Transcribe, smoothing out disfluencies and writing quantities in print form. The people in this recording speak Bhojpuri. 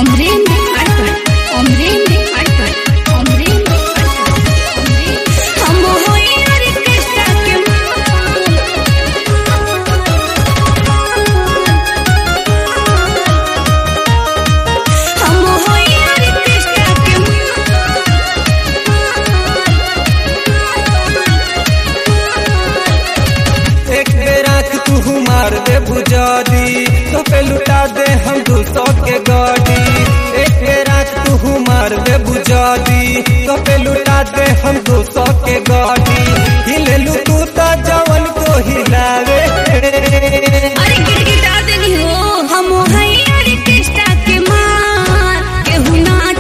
अमरेंद्र अटकर अमरेंद्र अटकर अमरेंद्र हम होई ऑर्केस्ट्रा के हम होई ऑर्केस्ट्रा के एक बेर आँख तू मार दे बुझादी तो पे लुटा दे हम 200 के गाड़ी। एक बेर आँख तू मार दे बुझादी तो पे लुटा दे हम